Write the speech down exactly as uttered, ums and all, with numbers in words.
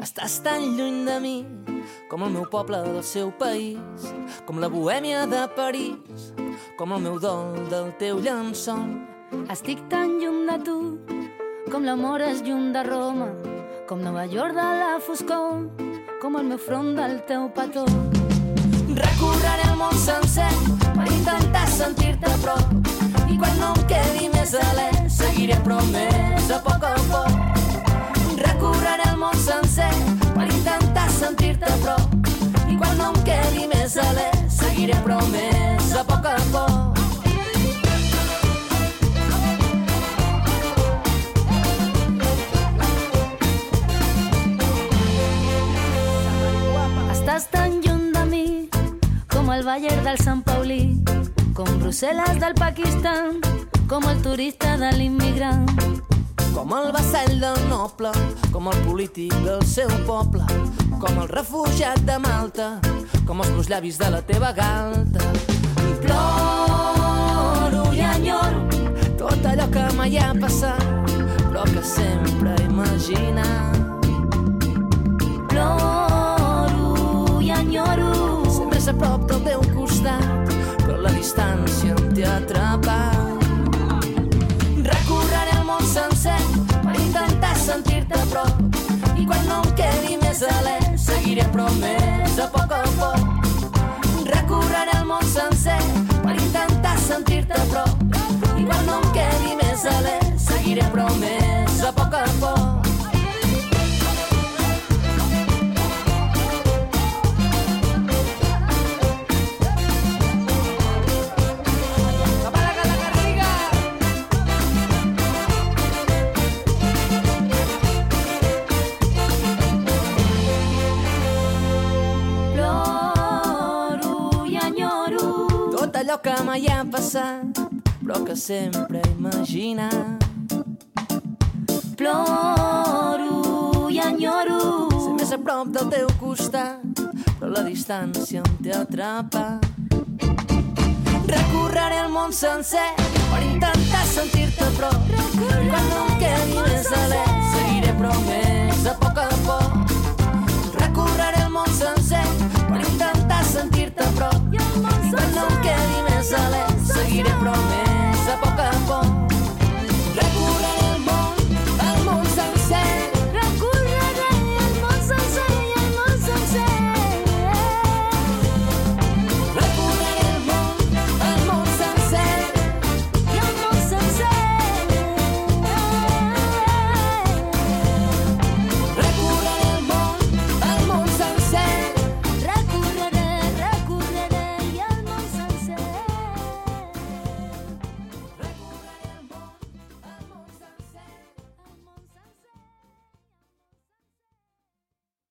Estàs tan lluny de mi com el meu poble del seu país, com la bohèmia de París, com el meu dol del teu llençol. Estic tan lluny de tu com l'amor és lluny de Roma, com Nova York de la foscor, com el meu front del teu petó. Recorreré el món sencer per intentar sentir-te a prop, i quan no em quedi més alè seguiré promès a poc a poc. Recorreré el món sencer per intentar sentir-te a prop, i quan no em quedi més alè seguiré promès a poc a poc. Estàs tan lluny de mi com el Bayer del Sant Paulí, com Brussel·les del Pakistan, com el turista de l'immigrant, com el vassall del noble, com el polític del seu poble, com el refugiat de Malta, com els meus llavis de la teva galta. Ploro i enyoro tot allò que mai ha passat, però que sempre he imaginat. Ploro i enyoro ser més a prop del teu costat, però la distància em té atrapat. Recorreré el món sencer per intentar sentir-te a prop, i quan no em quedi més alè seguiré promès a poc a poc. Recorreré el món sencer per intentar sentir-te a prop, i quan no em quedi més alè seguiré promès a poc a poc. Allò que mai ha passat, però que sempre he imaginat. Ploro i enyoro ser més a prop del teu costat, però la distància em té atrapat. Recorreré el món sencer per intentar sentir-te a prop, i quan no em quedi més alè seguiré promès a poc a poc. Recorreré el món sencer per intentar sentir-te a prop, i quan no em quedi més alè seguiré promès a poc a